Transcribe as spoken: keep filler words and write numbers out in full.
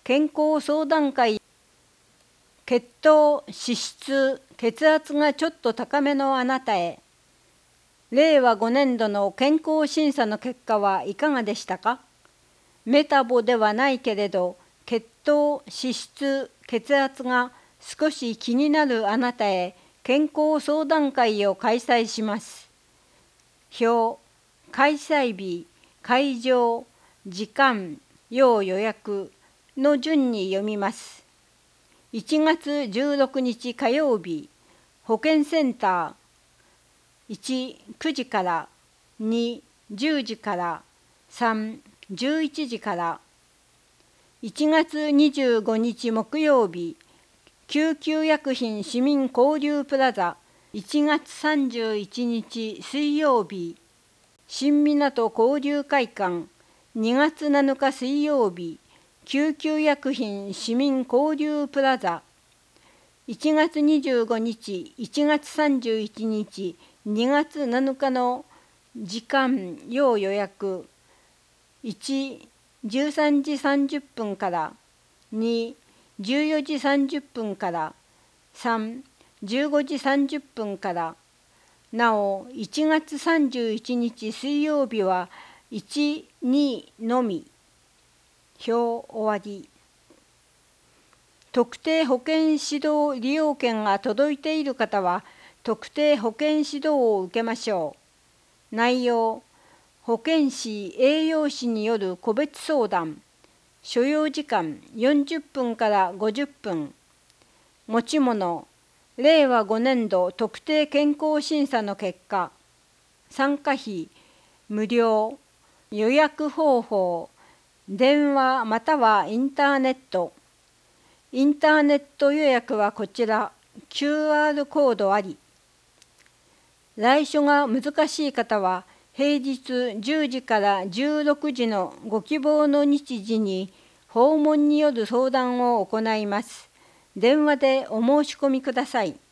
健康相談会、血糖、脂質、血圧がちょっと高めのあなたへ。れいわごねんどの健康審査の結果はいかがでしたか？メタボではないけれど、血糖、脂質、血圧が少し気になるあなたへ健康相談会を開催します。表、開催日、会場、時間、要予約の順に読みます。いちがつじゅうろくにち火曜日、保健センター、いち、くじから、に、じゅうじから、さん、じゅういちじから。いちがつにじゅうごにち木曜日、救急薬品市民交流プラザ。いちがつさんじゅういちにち水曜日、新港交流会館。にがつなのか水曜日、救急薬品市民交流プラザ。いちがつにじゅうごにち、いちがつさんじゅういちにち、にがつなのかの時間要予約。いち、じゅうさんじさんじゅっぷんから。に、じゅうよじさんじゅっぷんから。さん、じゅうごじさんじゅっぷんから。なお、いちがつさんじゅういちにち水曜日はいち、にのみ。表終わり。特定保健指導利用券が届いている方は、特定保健指導を受けましょう。内容、保健師・栄養士による個別相談。所要時間よんじゅっぷんからごじゅっぷん。持ち物、れいわごねんど特定健康審査の結果。参加費、無料。予約方法、電話またはインターネット。インターネット予約はこちら、キューアール コードあり。来所が難しい方は、平日じゅうじからじゅうろくじのご希望の日時に訪問による相談を行います。電話でお申し込みください。